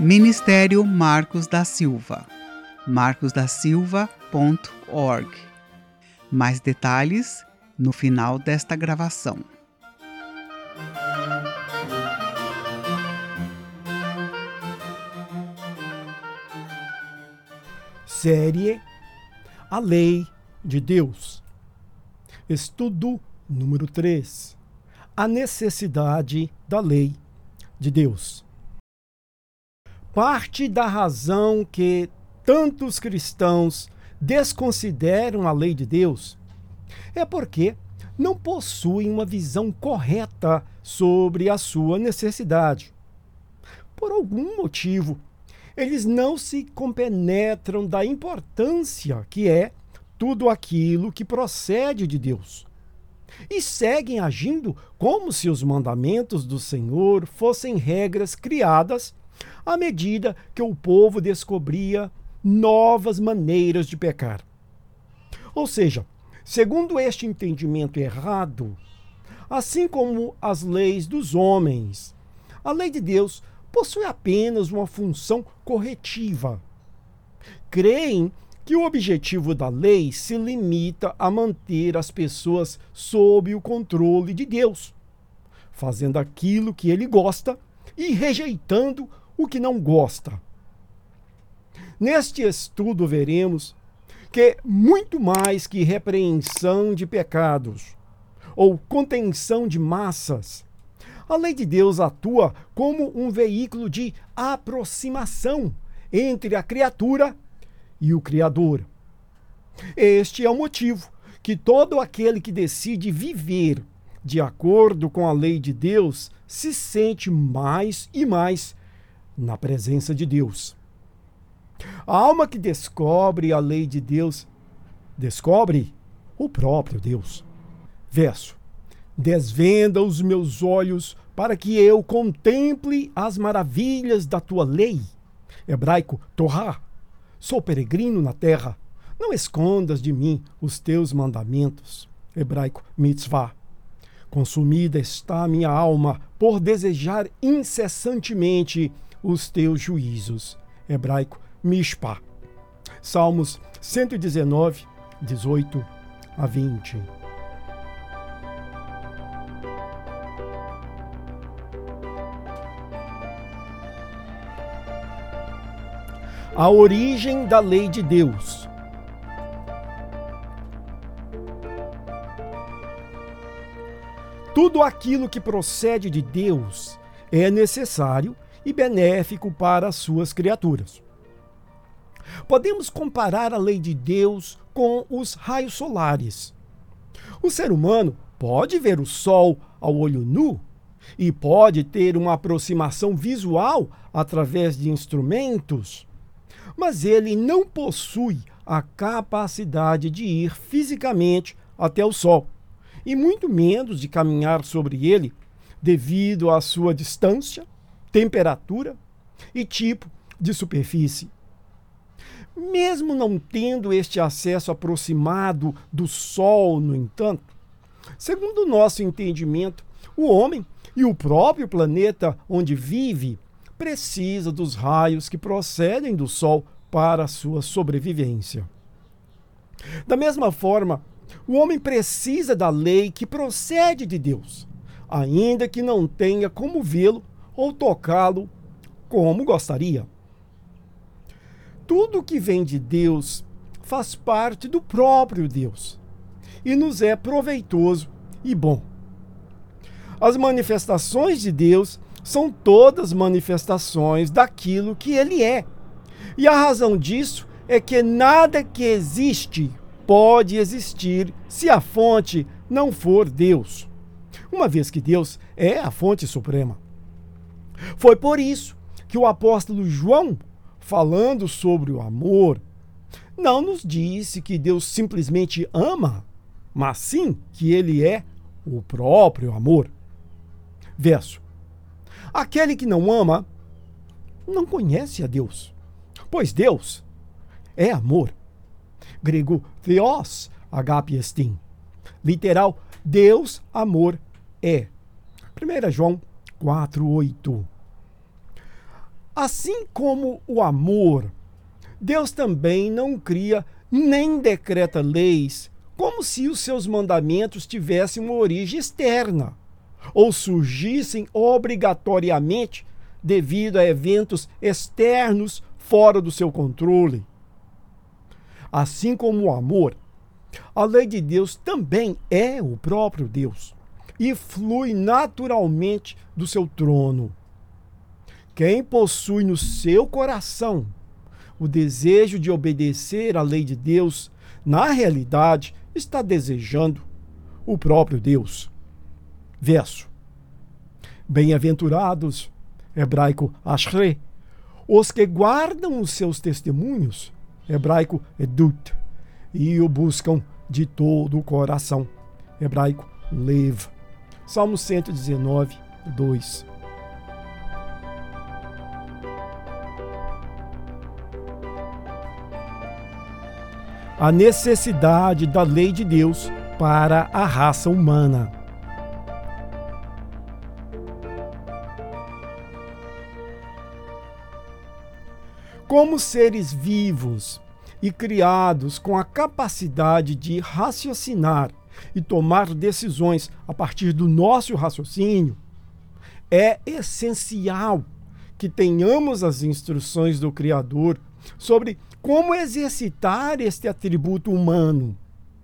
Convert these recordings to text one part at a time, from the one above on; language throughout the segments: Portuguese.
Ministério Marcos da Silva, marcosdasilva.org. Mais detalhes no final desta gravação. Série A Lei de Deus. Estudo número 3. A necessidade da lei de Deus. Parte da razão que tantos cristãos desconsideram a lei de Deus é porque não possuem uma visão correta sobre a sua necessidade. Por algum motivo, eles não se compenetram da importância que é tudo aquilo que procede de Deus e seguem agindo como se os mandamentos do Senhor fossem regras criadas à medida que o povo descobria novas maneiras de pecar. Ou seja, segundo este entendimento errado, assim como as leis dos homens, a lei de Deus possui apenas uma função corretiva. Creem que o objetivo da lei se limita a manter as pessoas sob o controle de Deus, fazendo aquilo que ele gosta e rejeitando o que não gosta. Neste estudo veremos que muito mais que repreensão de pecados ou contenção de massas, a lei de Deus atua como um veículo de aproximação entre a criatura e o Criador. Este é o motivo que todo aquele que decide viver de acordo com a lei de Deus se sente mais e mais na presença de Deus. A alma que descobre a lei de Deus descobre o próprio Deus. Verso: desvenda os meus olhos para que eu contemple as maravilhas da tua lei. Hebraico, Torá. Sou peregrino na terra. Não escondas de mim os teus mandamentos. Hebraico, mitzvah. Consumida está a minha alma por desejar incessantemente os teus juízos. Hebraico, mishpah. Salmos 119, 18 a 20. A origem da lei de Deus. Tudo aquilo que procede de Deus é necessário e benéfico para as suas criaturas. Podemos comparar a lei de Deus com os raios solares. O ser humano pode ver o sol ao olho nu e pode ter uma aproximação visual através de instrumentos, mas ele não possui a capacidade de ir fisicamente até o sol, e muito menos de caminhar sobre ele, devido à sua distância, temperatura e tipo de superfície. Mesmo não tendo este acesso aproximado do sol, no entanto, segundo o nosso entendimento, o homem e o próprio planeta onde vive precisa dos raios que procedem do sol para a sua sobrevivência. Da mesma forma, o homem precisa da lei que procede de Deus, ainda que não tenha como vê-lo ou tocá-lo como gostaria. Tudo que vem de Deus faz parte do próprio Deus e nos é proveitoso e bom. As manifestações de Deus são todas manifestações daquilo que ele é. E a razão disso é que nada que existe pode existir se a fonte não for Deus, uma vez que Deus é a fonte suprema. Foi por isso que o apóstolo João, falando sobre o amor, não nos disse que Deus simplesmente ama, mas sim que ele é o próprio amor. Verso: aquele que não ama não conhece a Deus, pois Deus é amor. Grego, theos agapistin. Literal, Deus, amor é. 1 João 4:8. Assim como o amor, Deus também não cria nem decreta leis como se os seus mandamentos tivessem uma origem externa ou surgissem obrigatoriamente devido a eventos externos fora do seu controle. Assim como o amor, a lei de Deus também é o próprio Deus e flui naturalmente do seu trono. Quem possui no seu coração o desejo de obedecer à lei de Deus, na realidade, está desejando o próprio Deus. Verso. Bem-aventurados, hebraico ashrei, os que guardam os seus testemunhos, hebraico edut, e o buscam de todo o coração, hebraico lev. Salmo 119, 2. A necessidade da lei de Deus para a raça humana. Como seres vivos e criados com a capacidade de raciocinar e tomar decisões a partir do nosso raciocínio, é essencial que tenhamos as instruções do Criador sobre como exercitar este atributo humano.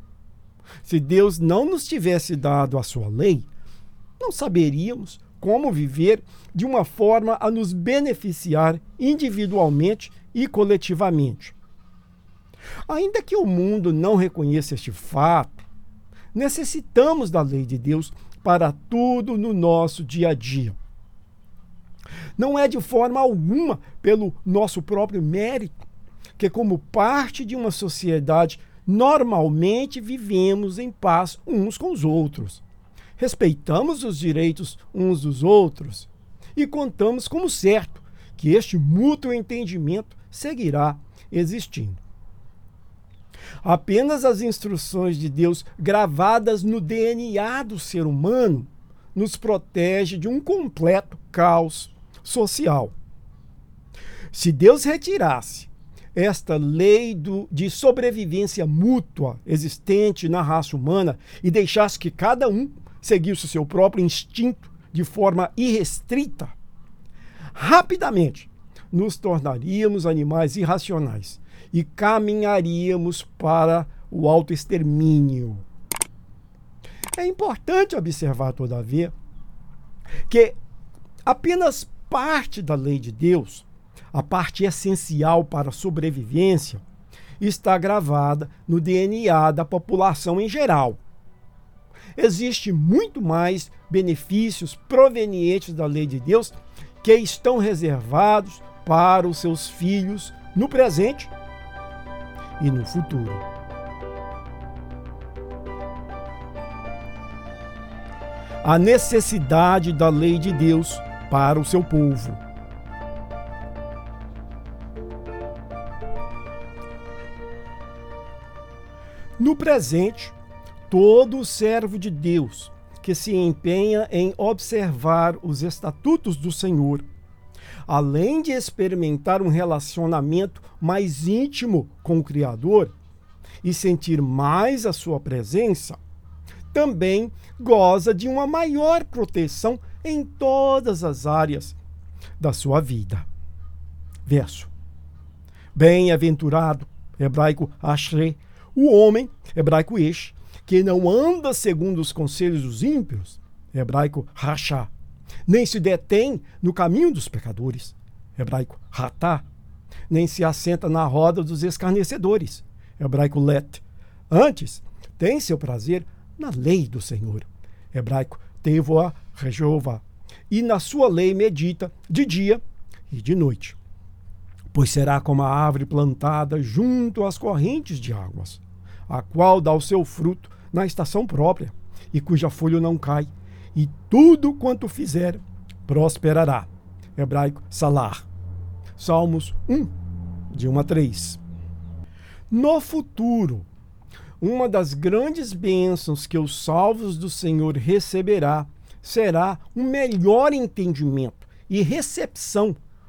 Se Deus não nos tivesse dado a sua lei, não saberíamos como viver de uma forma a nos beneficiar individualmente e coletivamente. Ainda que o mundo não reconheça este fato, necessitamos da lei de Deus para tudo no nosso dia a dia. Não é de forma alguma pelo nosso próprio mérito que, como parte de uma sociedade, normalmente vivemos em paz uns com os outros. Respeitamos os direitos uns dos outros e contamos como certo que este mútuo entendimento seguirá existindo. Apenas as instruções de Deus gravadas no DNA do ser humano nos protege de um completo caos social. Se Deus retirasse esta lei de sobrevivência mútua existente na raça humana e deixasse que cada um seguisse o seu próprio instinto de forma irrestrita, rapidamente nos tornaríamos animais irracionais e caminharíamos para o autoextermínio. É importante observar, todavia, que apenas parte da lei de Deus, a parte essencial para a sobrevivência, está gravada no DNA da população em geral. Existe muito mais benefícios provenientes da lei de Deus que estão reservados para os seus filhos no presente e no futuro. A necessidade da lei de Deus para o seu povo. No presente, todo servo de Deus que se empenha em observar os estatutos do Senhor, além de experimentar um relacionamento mais íntimo com o Criador e sentir mais a sua presença, também goza de uma maior proteção em todas as áreas da sua vida. Verso. Bem-aventurado, hebraico ashrei, o homem, hebraico esh, que não anda segundo os conselhos dos ímpios, hebraico rachá, nem se detém no caminho dos pecadores, hebraico ratá, nem se assenta na roda dos escarnecedores, hebraico let. Antes, tem seu prazer na lei do Senhor, hebraico tevoa rejova, e na sua lei medita de dia e de noite. Pois será como a árvore plantada junto às correntes de águas, a qual dá o seu fruto na estação própria, e cuja folha não cai, e tudo quanto fizer prosperará. Hebraico salar. Salmos 1, de 1 a 3. No futuro, uma das grandes bênçãos que os salvos do Senhor receberá será um melhor entendimento e recepção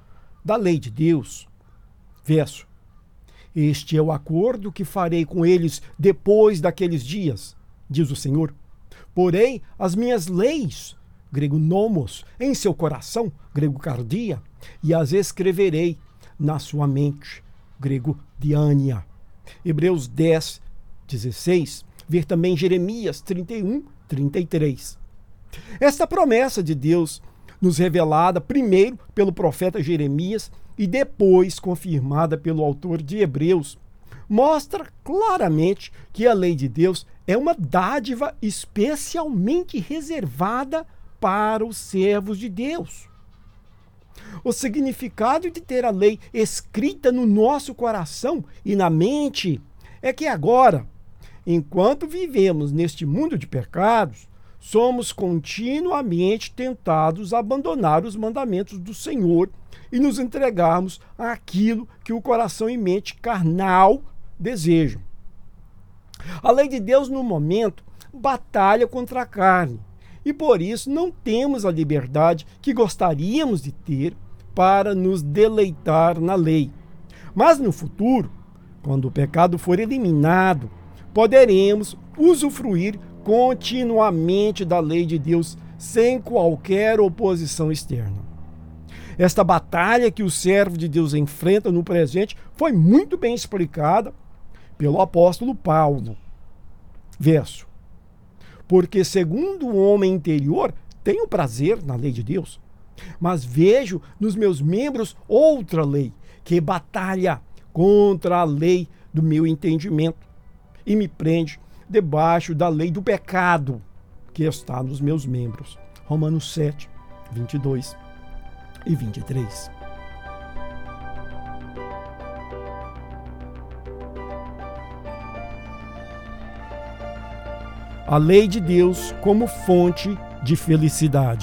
da lei de Deus. Verso: este é o acordo que farei com eles depois daqueles dias, diz o Senhor. Porém, as minhas leis, grego nomos, em seu coração, grego cardia, e as escreverei na sua mente, grego diania. Hebreus 10, 16. Ver também Jeremias 31, 33. Esta promessa de Deus, nos revelada primeiro pelo profeta Jeremias e depois confirmada pelo autor de Hebreus, mostra claramente que a lei de Deus é uma dádiva especialmente reservada para os servos de Deus. O significado de ter a lei escrita no nosso coração e na mente é que agora, enquanto vivemos neste mundo de pecados, somos continuamente tentados a abandonar os mandamentos do Senhor e nos entregarmos àquilo que o coração e mente carnal desejam. A lei de Deus, no momento, batalha contra a carne, e por isso não temos a liberdade que gostaríamos de ter para nos deleitar na lei. Mas no futuro, quando o pecado for eliminado, poderemos usufruir continuamente da lei de Deus sem qualquer oposição externa. Esta batalha que o servo de Deus enfrenta no presente foi muito bem explicada pelo apóstolo Paulo. Verso: porque segundo o homem interior tenho prazer na lei de Deus, mas vejo nos meus membros outra lei que batalha contra a lei do meu entendimento e me prende debaixo da lei do pecado que está nos meus membros. Romanos 7, 22 e 23. A lei de Deus como fonte de felicidade.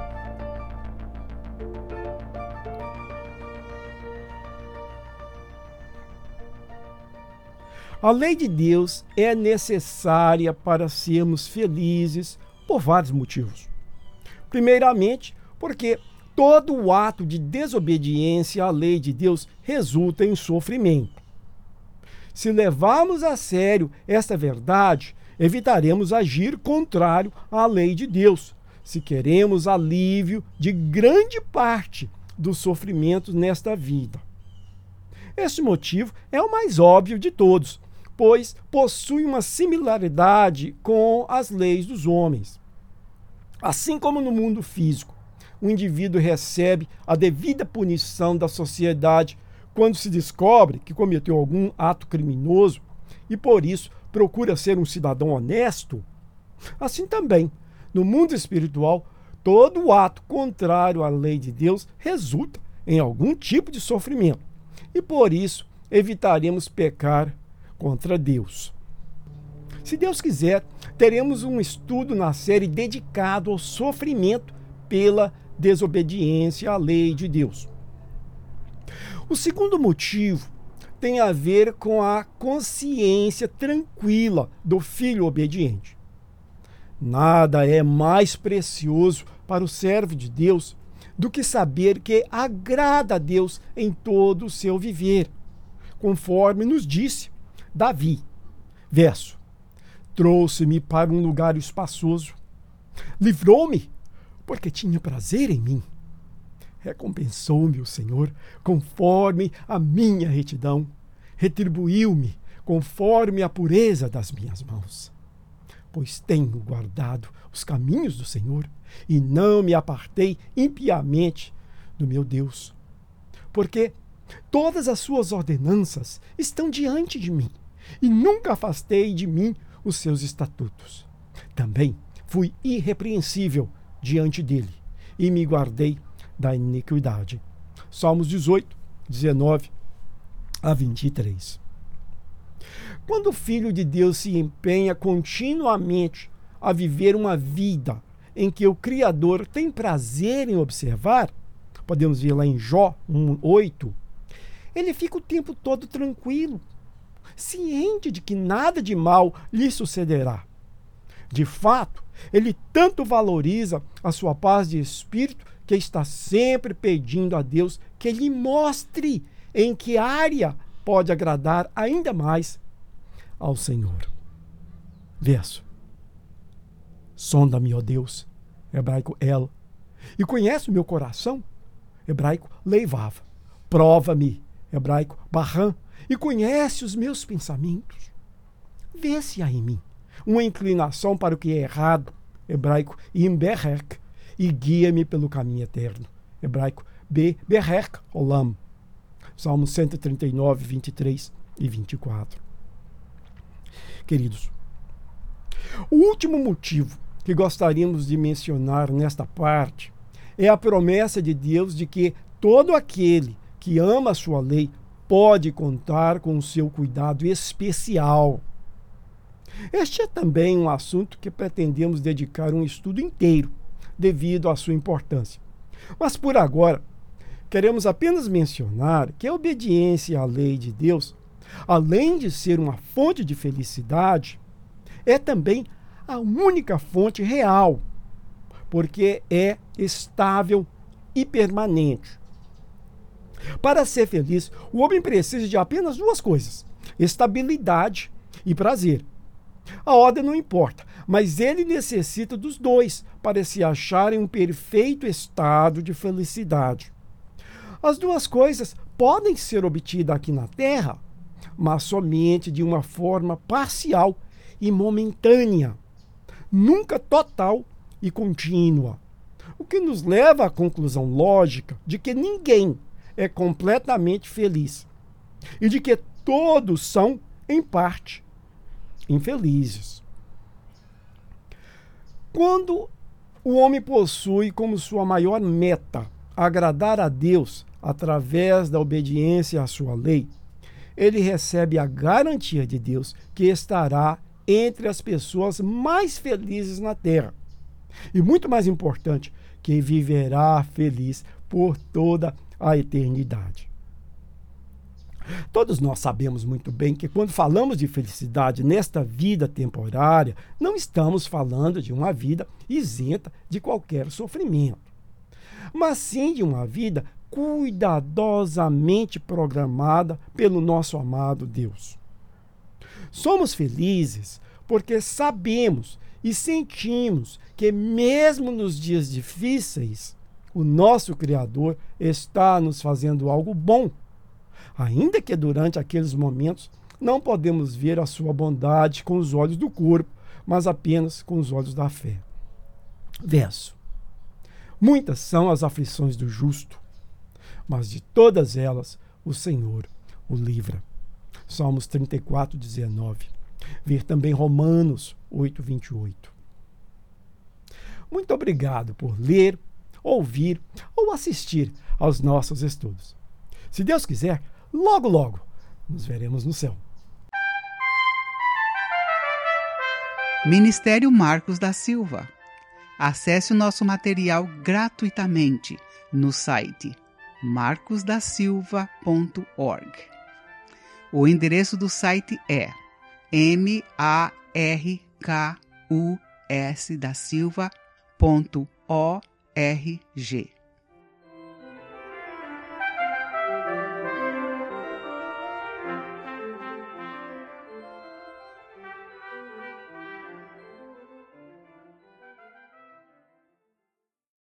A lei de Deus é necessária para sermos felizes por vários motivos. Primeiramente, porque todo o ato de desobediência à lei de Deus resulta em sofrimento. Se levarmos a sério esta verdade, evitaremos agir contrário à lei de Deus, se queremos alívio de grande parte dos sofrimentos nesta vida. Este motivo é o mais óbvio de todos, pois possui uma similaridade com as leis dos homens. Assim como no mundo físico, o indivíduo recebe a devida punição da sociedade quando se descobre que cometeu algum ato criminoso e, por isso, procura ser um cidadão honesto, assim também, no mundo espiritual, todo ato contrário à lei de Deus resulta em algum tipo de sofrimento. E por isso evitaremos pecar contra Deus. Se Deus quiser, teremos um estudo na série dedicado ao sofrimento pela desobediência à lei de Deus. O segundo motivo tem a ver com a consciência tranquila do filho obediente. Nada é mais precioso para o servo de Deus do que saber que agrada a Deus em todo o seu viver, conforme nos disse Davi. Verso: trouxe-me para um lugar espaçoso, livrou-me, porque tinha prazer em mim. Recompensou-me o Senhor conforme a minha retidão, retribuiu-me conforme a pureza das minhas mãos. Pois tenho guardado os caminhos do Senhor e não me apartei impiamente do meu Deus. Porque todas as suas ordenanças estão diante de mim e nunca afastei de mim os seus estatutos. Também fui irrepreensível diante dele e me guardei da iniquidade. Salmos 18, 19 a 23. Quando o Filho de Deus se empenha continuamente a viver uma vida em que o Criador tem prazer em observar, podemos ver lá em Jó 1:8, ele fica o tempo todo tranquilo, ciente de que nada de mal lhe sucederá. De fato, ele tanto valoriza a sua paz de espírito que está sempre pedindo a Deus que lhe mostre em que área pode agradar ainda mais ao Senhor. Verso. Sonda-me, ó Deus, hebraico El, e conhece o meu coração, hebraico Leivav. Prova-me, hebraico Barran, e conhece os meus pensamentos. Vê se há em mim uma inclinação para o que é errado, hebraico Imberrek, e guia-me pelo caminho eterno, hebraico Berrek Olam. Salmo 139, 23 e 24. Queridos, o último motivo que gostaríamos de mencionar nesta parte é a promessa de Deus de que todo aquele que ama a sua lei pode contar com o seu cuidado especial. Este é também um assunto que pretendemos dedicar um estudo inteiro, devido à sua importância. Mas por agora, queremos apenas mencionar que a obediência à lei de Deus, além de ser uma fonte de felicidade, é também a única fonte real, porque é estável e permanente. Para ser feliz, o homem precisa de apenas duas coisas: estabilidade e prazer. A ordem não importa, mas ele necessita dos dois para se achar em um perfeito estado de felicidade. As duas coisas podem ser obtidas aqui na Terra, mas somente de uma forma parcial e momentânea, nunca total e contínua. O que nos leva à conclusão lógica de que ninguém é completamente feliz e de que todos são, em parte, infelizes. Quando o homem possui como sua maior meta agradar a Deus através da obediência à sua lei, ele recebe a garantia de Deus que estará entre as pessoas mais felizes na terra. E muito mais importante, que viverá feliz por toda a eternidade. Todos nós sabemos muito bem que quando falamos de felicidade nesta vida temporária, não estamos falando de uma vida isenta de qualquer sofrimento, mas sim de uma vida cuidadosamente programada pelo nosso amado Deus. Somos felizes porque sabemos e sentimos que mesmo nos dias difíceis, o nosso Criador está nos fazendo algo bom, ainda que durante aqueles momentos não podemos ver a sua bondade com os olhos do corpo, mas apenas com os olhos da fé. Verso. Muitas são as aflições do justo, mas de todas elas o Senhor o livra. Salmos 34, 19. Ver também Romanos 8, 28. Muito obrigado por ler, ouvir ou assistir aos nossos estudos. Se Deus quiser, logo, logo, nos veremos no céu. Ministério Marcos da Silva. Acesse o nosso material gratuitamente no site marcosdasilva.org. O endereço do site é markusdasilva.org.